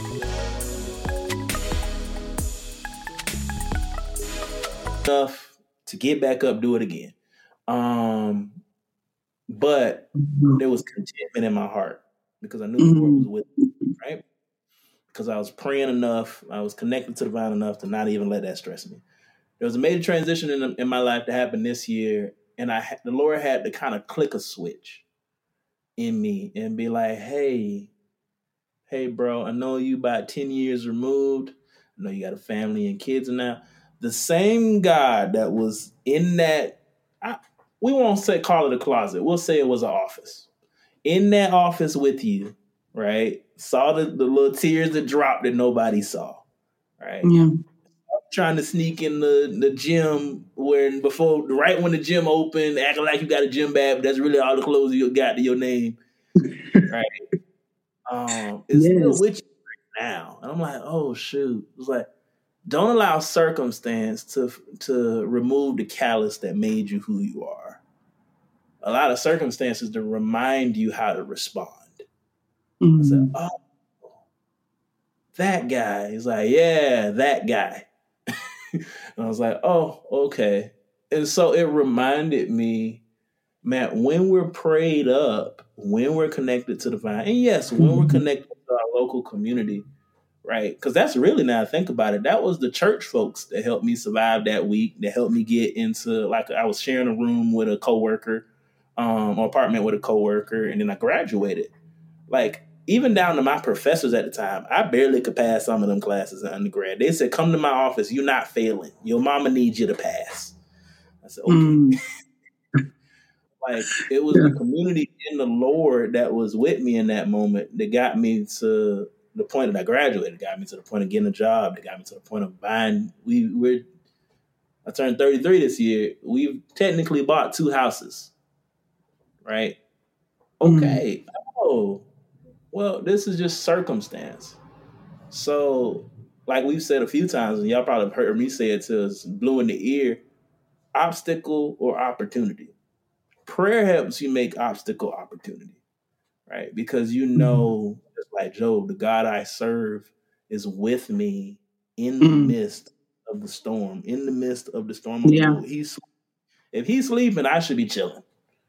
Enough to get back up, do it again. But there was contentment in my heart because I knew the Lord was with me, right? Because I was praying enough, I was connected to the vine enough to not even let that stress me. There was a major transition in my life that happened this year, and the Lord had to kind of click a switch in me and be like, hey, bro, I know you about 10 years removed. I know you got a family and kids now. The same God that was in that, we won't call it a closet. We'll say it was an office. In that office with you, right? Saw the little tears that dropped that nobody saw, right? Yeah. Trying to sneak in the gym right when the gym opened, acting like you got a gym bag, but that's really all the clothes you got to your name, right? It's still with you right now, and I'm like, oh shoot! It's like, don't allow circumstance to remove the callus that made you who you are. A lot of circumstances to remind you how to respond. I said, oh, that guy. He's like, yeah, that guy. And I was like, oh, okay. And so it reminded me, man, when we're prayed up, when we're connected to the vine, and yes, when we're connected to our local community, right? Because that's really, now I think about it, that was the church folks that helped me survive that week, that helped me get into, like, I was sharing a room with a coworker, or apartment with a coworker, and then I graduated. Like, even down to my professors at the time, I barely could pass some of them classes in undergrad. They said, come to my office. You're not failing. Your mama needs you to pass. I said, okay. Like, it was the community in the Lord that was with me in that moment that got me to the point that I graduated, got me to the point of getting a job, that got me to the point of buying. I turned 33 this year. We've technically bought 2 houses, right? Okay. Oh, well, this is just circumstance. So, like we've said a few times, and y'all probably have heard me say it to us, blue in the ear, obstacle or opportunity. Prayer helps you make obstacle opportunity, right? Because you know, just like Job, the God I serve is with me in the midst of the storm, in the midst of the storm. Yeah. If he's sleeping, I should be chilling.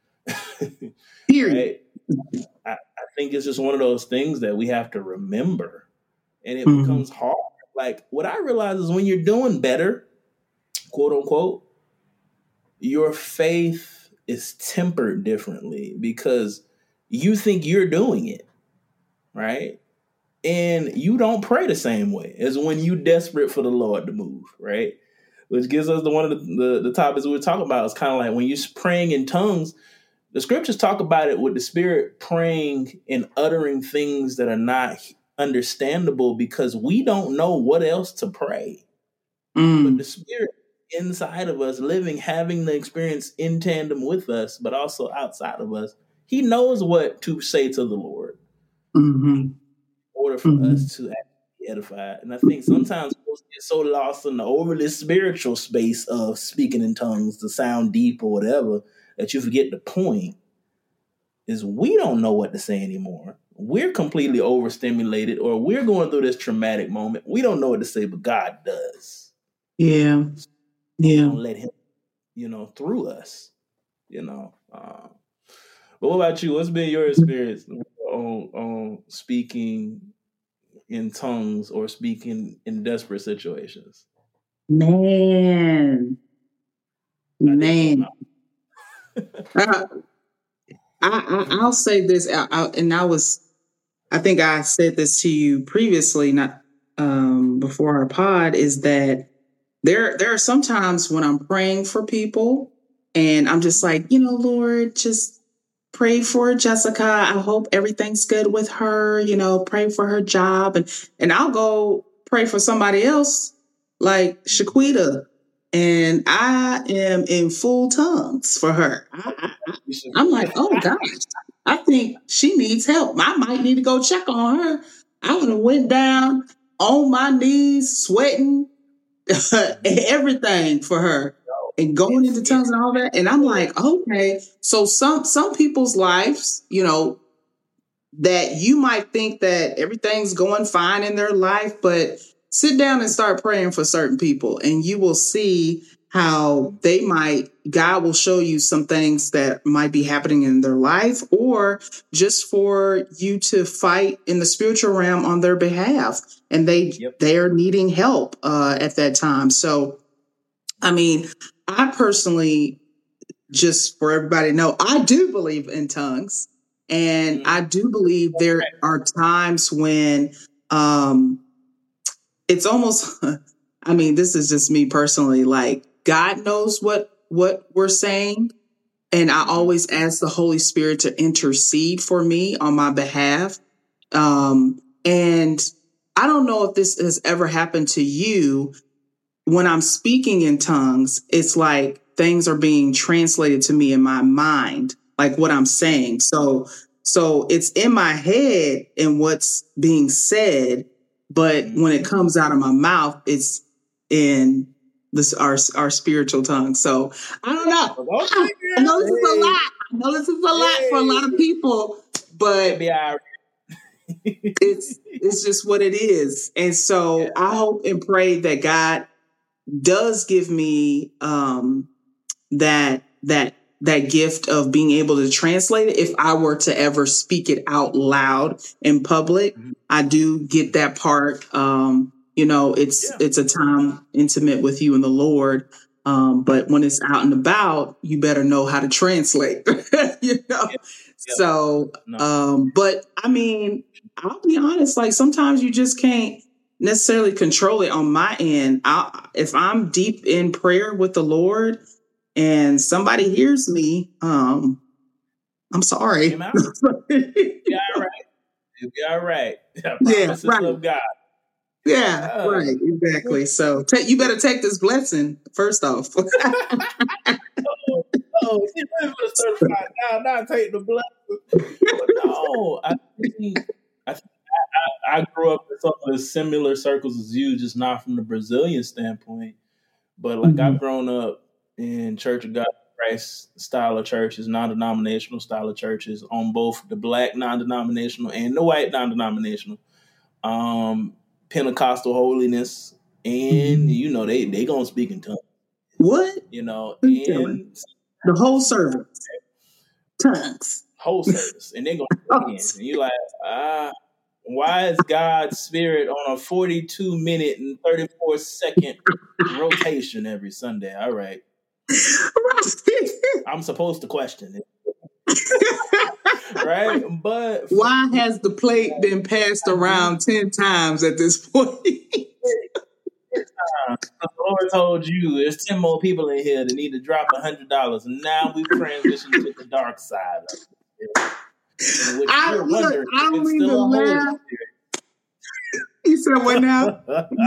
Right? I think it's just one of those things that we have to remember, and it becomes hard. Like, what I realize is when you're doing better, quote unquote, your faith is tempered differently because you think you're doing it, right? And you don't pray the same way as when you're desperate for the Lord to move, right? Which gives us one of the topics we were talking about. It's kind of like when you're praying in tongues, the scriptures talk about it with the Spirit praying and uttering things that are not understandable because we don't know what else to pray. But the Spirit inside of us, living, having the experience in tandem with us, but also outside of us, he knows what to say to the Lord in order for us to actually be edified. And I think sometimes we get so lost in the overly spiritual space of speaking in tongues to sound deep or whatever, that you forget the point is we don't know what to say anymore. We're completely overstimulated, or we're going through this traumatic moment. We don't know what to say, but God does. Yeah. Yeah. Let him, through us, But what about you? What's been your experience on speaking in tongues or speaking in desperate situations? Man. I'll say this, I think I said this to you previously, not before our pod, is that there are some times when I'm praying for people and I'm just like, Lord, just pray for Jessica. I hope everything's good with her, pray for her job. And I'll go pray for somebody else like Shaquita. And I am in full tongues for her. I'm like, oh gosh, I think she needs help. I might need to go check on her. I would have went down on my knees, sweating, everything for her, and going into tongues and all that. And I'm like, okay, so some people's lives, that you might think that everything's going fine in their life, but sit down and start praying for certain people, and you will see how God will show you some things that might be happening in their life, or just for you to fight in the spiritual realm on their behalf. And they are needing help at that time. So, I mean, I personally, just for everybody to know, I do believe in tongues. And I do believe there are times when it's almost, I mean, this is just me personally, like God knows what we're saying. And I always ask the Holy Spirit to intercede for me on my behalf. And I don't know if this has ever happened to you. When I'm speaking in tongues, it's like things are being translated to me in my mind, like what I'm saying. So it's in my head and what's being said, but when it comes out of my mouth, it's in this our spiritual tongue. So I don't know. I know this is a lot. I know this is a lot for a lot of people, but it's just what it is. And so I hope and pray that God does give me that gift of being able to translate it if I were to ever speak it out loud in public. I do get that part. It's a time intimate with you and the Lord. But when it's out and about, you better know how to translate. So, but I mean, I'll be honest, like sometimes you just can't necessarily control it on my end. If I'm deep in prayer with the Lord and somebody hears me, I'm sorry. You'll be all right. You'll be all right. Promises of God. Yeah, right. Exactly. So you better take this blessing first off. Not take the blessing. But no, I grew up in some of the similar circles as you, just not from the Brazilian standpoint. But like I've grown up in Church of God Christ style of churches, non-denominational style of churches, on both the black non-denominational and the white non-denominational, Pentecostal holiness, and they gonna speak in tongues. What? And the whole service, tongues, whole service, and they gonna and you like why is God's spirit on a 42-minute and 34-second rotation every Sunday? All right. I'm supposed to question it. Right? But why has the plate been passed around 10 times at this point? The Lord told you there's 10 more people in here that need to drop $100, and now we've transitioned to the dark side of it. I don't mean to laugh. You said what now?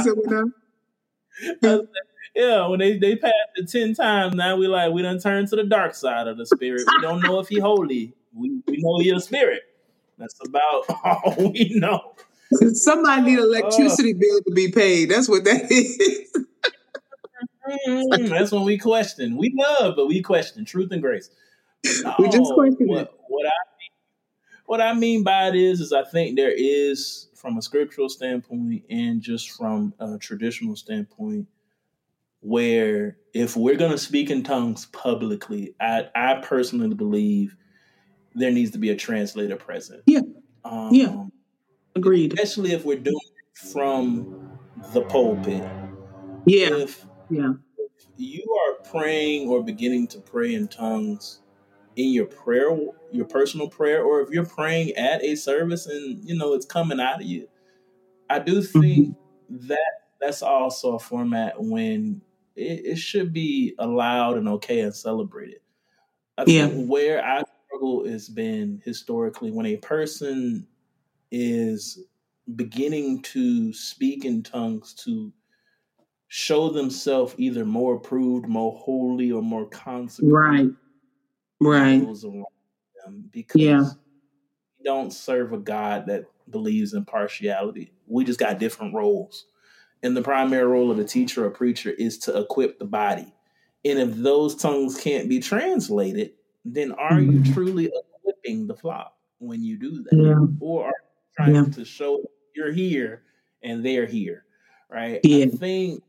Yeah, when they passed it 10 times, now we done turned to the dark side of the spirit. We don't know if he holy. We know he a spirit. That's about all we know. Somebody need electricity bill to be paid. That's what that is. That's when we question. We love, but we question truth and grace. No, we just question it. What I mean by it is I think there is, from a scriptural standpoint and just from a traditional standpoint, where if we're going to speak in tongues publicly, I personally believe there needs to be a translator present. Yeah. Agreed. Especially if we're doing it from the pulpit. Yeah. If you are praying or beginning to pray in tongues in your personal prayer, or if you're praying at a service and it's coming out of you, I do think that's also a format when it should be allowed and okay and celebrated. I think where I struggle has been historically when a person is beginning to speak in tongues to show themselves either more approved, more holy, or more consecrated. Right. Those around them, because we don't serve a God that believes in partiality. We just got different roles. And the primary role of a teacher or preacher is to equip the body. And if those tongues can't be translated, then are you truly equipping the flock? when you do that? Yeah. Or are you Yeah. trying to show you're here and they're here? Right? I Yeah. think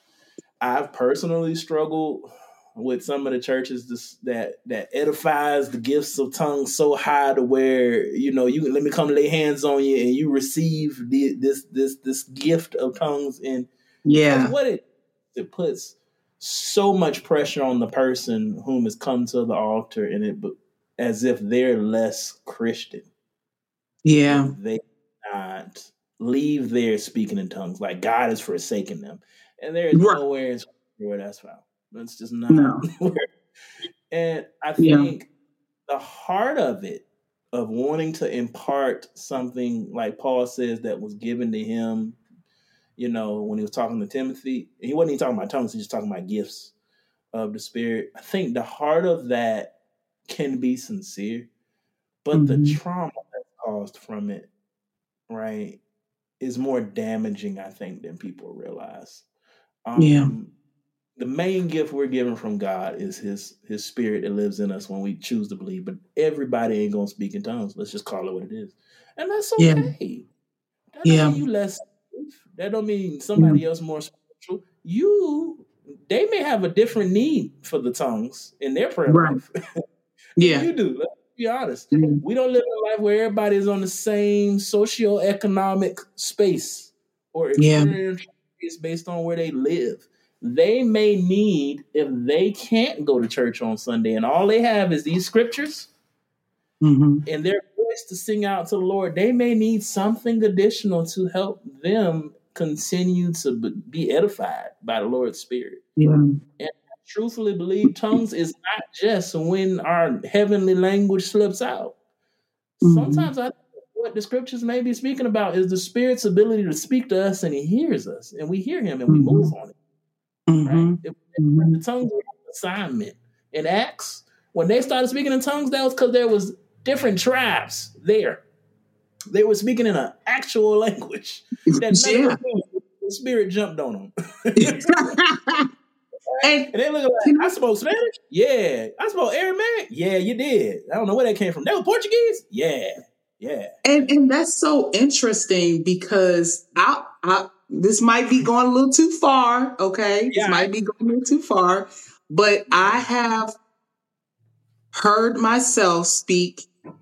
I've personally struggled with some of the churches that edifies the gifts of tongues so high to where you let me come lay hands on you and you receive this gift of tongues, and because Yeah. what it puts so much pressure on the person whom has come to the altar, and it as if they're less Christian if Yeah. they not leave there speaking in tongues, like God has forsaken them, and there is Right. nowhere in Scripture where that's found. That's just not No. where. And I Yeah. think the heart of it, of wanting to impart something like Paul says that was given to him, when he was talking to Timothy, he wasn't even talking about tongues, he was just talking about gifts of the Spirit. I think the heart of that can be sincere, but the Mm-hmm. trauma that's caused from it, right, is more damaging, I think, than people realize. Yeah. The main gift we're given from God is His Spirit that lives in us when we choose to believe. But everybody ain't gonna speak in tongues. Let's just call it what it is, and that's Yeah. okay. That don't Yeah. mean you less safe. That don't mean Yeah. somebody else more spiritual. They may have a different need for the tongues in their prayer Right. life than Yeah. you do. Let's be honest. Yeah. We don't live a life where everybody is on the same socioeconomic space or Yeah. experiential space based on where they live. They may need, if they can't go to church on Sunday and all they have is these scriptures Mm-hmm. and their voice to sing out to the Lord, they may need something additional to help them continue to be edified by the Lord's Spirit. Yeah. And I truthfully believe tongues is not just when our heavenly language slips out. Mm-hmm. Sometimes I think what the scriptures may be speaking about is the Spirit's ability to speak to us, and He hears us, and we hear Him, and we Mm-hmm. move on it. Mm-hmm. Right? The Mm-hmm. tongues were an assignment. In Acts, when they started speaking in tongues, that was because there was different tribes there. They were speaking in an actual language that none of Yeah. us knew. The Spirit jumped on them. And And they look like, can I I, spoke Spanish? Yeah. I spoke Aramaic? Yeah, you did. I don't know where that came from. That was Portuguese? Yeah. Yeah. and that's so interesting because I this might be going a little too far, okay? This Yeah. might be going a little too far, but I have heard myself speak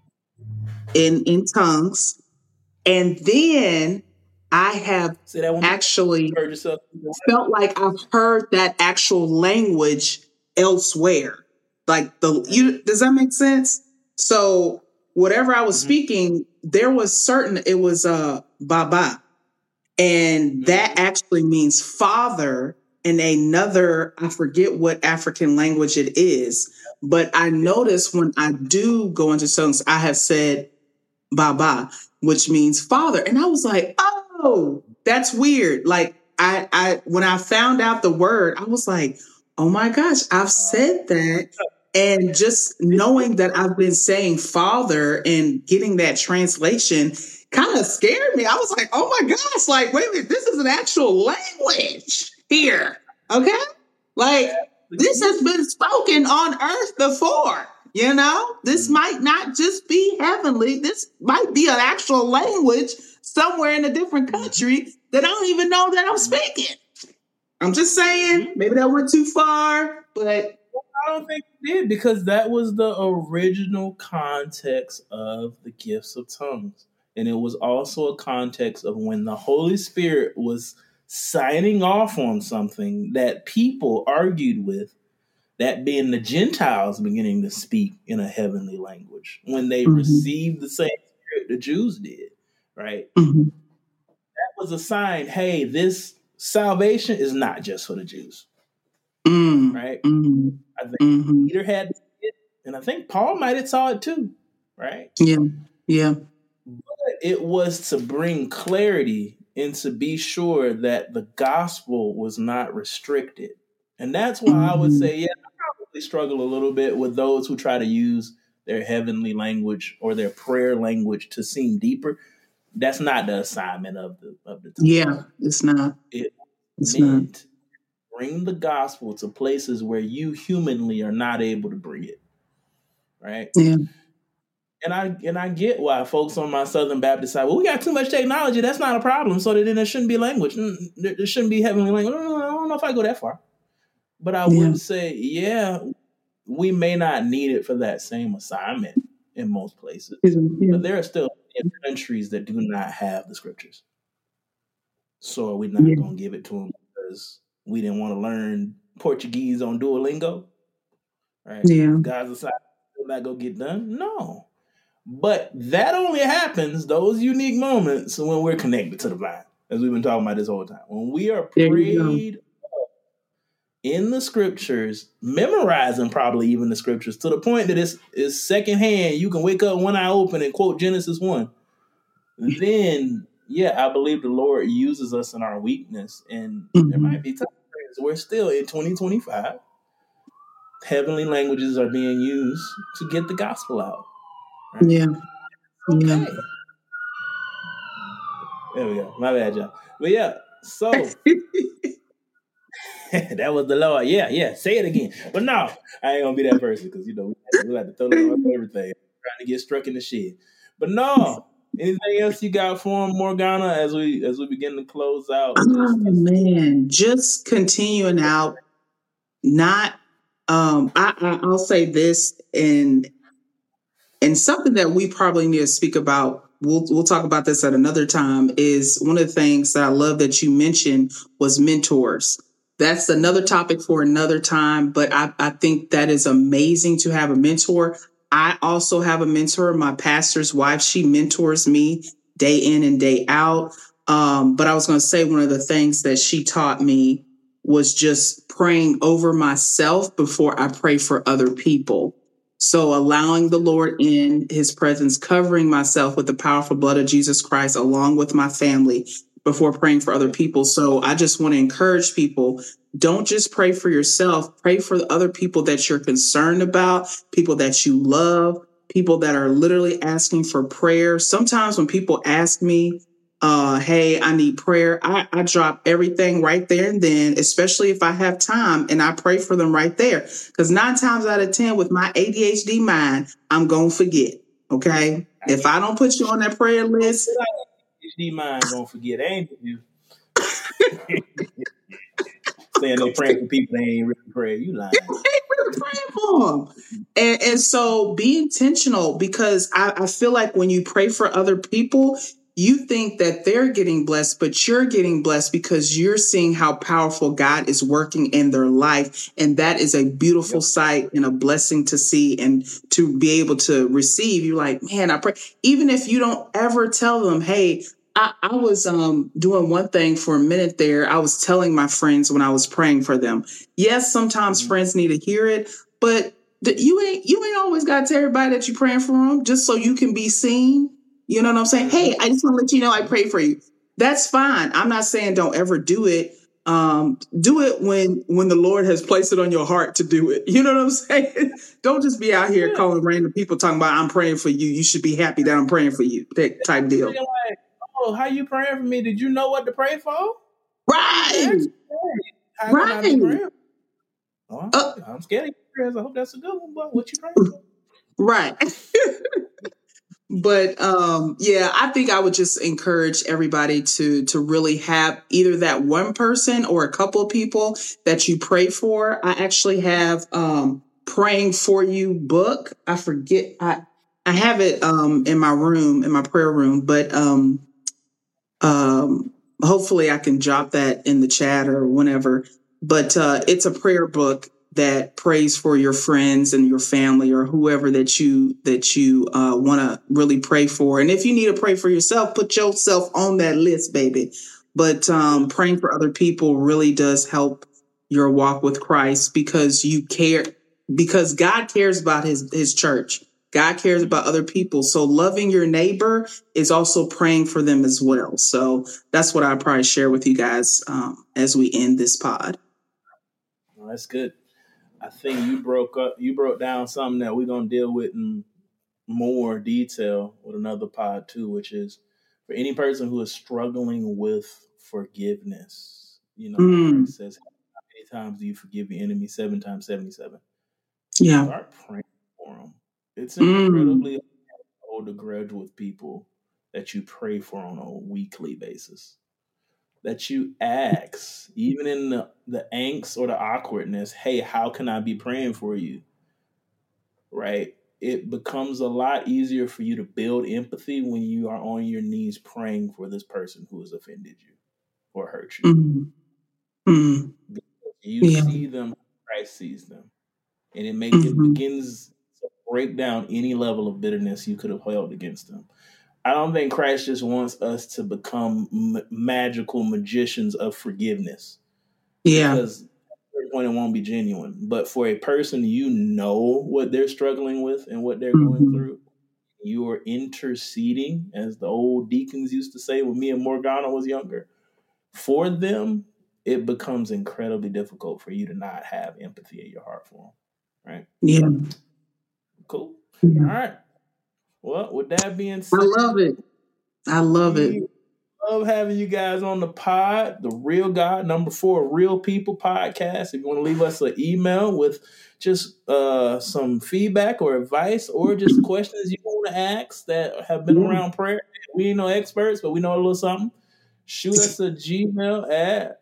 in tongues, and then I have Say that one. actually Heard yourself. felt like I've heard that actual language elsewhere. Like does that make sense? So whatever I was Mm-hmm. speaking, there was it was Baba. And that actually means father in another, I forget what African language it is. But I notice when I do go into tongues, I have said Baba, which means father. And I was like, oh, that's weird. Like when I found out the word, I was like, oh my gosh, I've said that. And just knowing that I've been saying father and getting that translation kind of scared me. I was like, oh my gosh, like, wait a minute, this is an actual language here. Okay. Like, this has been spoken on earth before. This might not just be heavenly. This might be an actual language somewhere in a different country that I don't even know that I'm speaking. I'm just saying, maybe that went too far, but I don't think it did, because that was the original context of the gifts of tongues. And it was also a context of when the Holy Spirit was signing off on something that people argued with, that being the Gentiles beginning to speak in a heavenly language when they received the same Spirit the Jews did, right? That was a sign, hey, this salvation is not just for the Jews, right? I think Peter had it, and I think Paul might have saw it too, right? Yeah. But it was to bring clarity and to be sure that the gospel was not restricted. And that's why I would say, yeah, I probably struggle a little bit with those who try to use their heavenly language or their prayer language to seem deeper. That's not the assignment of the tongue. Yeah, it's not. It's meant to bring the gospel to places where you humanly are not able to bring it. Right? Yeah. And I get why folks on my Southern Baptist side, well, we got too much technology. That's not a problem. So then there shouldn't be language. There shouldn't be heavenly language. I don't know if I go that far. But I would say, yeah, we may not need it for that same assignment in most places. But there are still countries that do not have the scriptures. So are we not going to give it to them because we didn't want to learn Portuguese on Duolingo? Right? Yeah. God's assignment will not go get done? No. But that only happens, those unique moments, when we're connected to the vine, as we've been talking about this whole time. When we are prayed in the scriptures, memorizing probably even the scriptures to the point that it's secondhand. You can wake up one eye open and quote Genesis 1. Then, I believe the Lord uses us in our weakness. And there might be times we're still in 2025. Heavenly languages are being used to get the gospel out. Right? Yeah. Okay. Yeah. There we go. My bad, y'all. But so that was the Lord. Yeah. Say it again. But no, I ain't gonna be that person because we have to throw it on everything. Trying to get struck in the shit. But no. Anything else you got for him, Morgana, as we begin to close out? Man, just continuing out. Not I'll say this, and something that we probably need to speak about. We'll talk about this at another time. Is one of the things that I love that you mentioned was mentors. That's another topic for another time, but I think that is amazing to have a mentor. I also have a mentor, my pastor's wife. She mentors me day in and day out. But I was going to say one of the things that she taught me was just praying over myself before I pray for other people. So allowing the Lord in his presence, covering myself with the powerful blood of Jesus Christ, along with my family before praying for other people. So I just want to encourage people, don't just pray for yourself, pray for the other people that you're concerned about, people that you love, people that are literally asking for prayer. Sometimes when people ask me, hey, I need prayer, I drop everything right there and then, especially if I have time, and I pray for them right there. Because 9 times out of 10 with my ADHD mind, I'm going to forget. Okay. If I don't put you on that prayer list, ADHD mind going to forget, ain't you? Saying they're praying for people, they ain't really praying. You lying. They ain't really praying for them. And so be intentional, because I feel like when you pray for other people, you think that they're getting blessed, but you're getting blessed because you're seeing how powerful God is working in their life. And that is a beautiful sight and a blessing to see and to be able to receive. You're like, man, I pray. Even if you don't ever tell them, hey, I was doing one thing for a minute there. I was telling my friends when I was praying for them. Yes, sometimes friends need to hear it, but you ain't always got to tell everybody that you're praying for them just so you can be seen. You know what I'm saying? Hey, I just want to let you know I pray for you. That's fine. I'm not saying don't ever do it. Do it when the Lord has placed it on your heart to do it. You know what I'm saying? Don't just be out here calling random people talking about I'm praying for you. You should be happy that I'm praying for you. That type deal. Like, oh, how you praying for me? Did you know what to pray for? Right. How can I be praying? Oh, I'm scared of your prayers. I hope that's a good one, but what you praying for? Right. But I think I would just encourage everybody to really have either that one person or a couple of people that you pray for. I actually have praying for you book. I forget I have it in my room, in my prayer room, but hopefully I can drop that in the chat or whenever. But it's a prayer book that prays for your friends and your family or whoever that you want to really pray for. And if you need to pray for yourself, put yourself on that list, baby. But praying for other people really does help your walk with Christ, because you care, because God cares about his church. God cares about other people. So loving your neighbor is also praying for them as well. So that's what I'll probably share with you guys as we end this pod. Well, that's good. I think you broke down something that we're going to deal with in more detail with another pod too, which is for any person who is struggling with forgiveness. You know, it says, how many times do you forgive your enemy? 7 times 77. Yeah. Start praying for them. It's incredibly hold a grudge with people that you pray for on a weekly basis. That you ask, even in the angst or the awkwardness, hey, how can I be praying for you? Right? It becomes a lot easier for you to build empathy when you are on your knees praying for this person who has offended you or hurt you. Mm-hmm. You see them, Christ sees them. And it begins to break down any level of bitterness you could have held against them. I don't think Christ just wants us to become magical magicians of forgiveness. Yeah. Because at point it won't be genuine. But for a person, you know what they're struggling with and what they're going through. You are interceding, as the old deacons used to say when me and Morgana was younger. For them, it becomes incredibly difficult for you to not have empathy in your heart for them. Right? Yeah. Cool. Yeah. All right. Well, with that being said, I love it. I love it. Love having you guys on the pod, the Real God #4 Real People podcast. If you want to leave us an email with just some feedback or advice or just questions you want to ask that have been around prayer. We ain't no experts, but we know a little something. Shoot us a Gmail at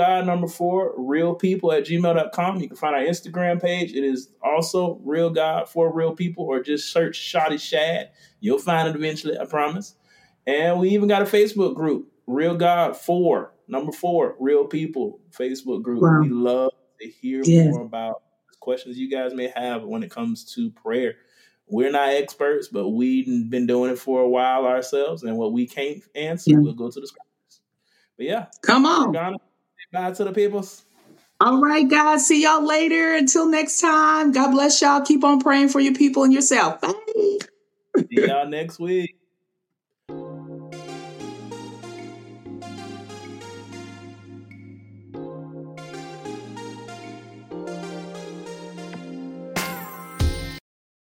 realgod4realpeople@gmail.com. You can find our Instagram page. It is also Real God for Real People, or just search Shoddy Shad. You'll find it eventually, I promise. And we even got a Facebook group, Real God 4 Real People Facebook group. Wow. We love to hear more about questions you guys may have when it comes to prayer. We're not experts, but we've been doing it for a while ourselves. And what we can't answer, we'll go to the scriptures. But come on. Bye to the peoples. All right, guys. See y'all later. Until next time. God bless y'all. Keep on praying for your people and yourself. Bye. See y'all next week.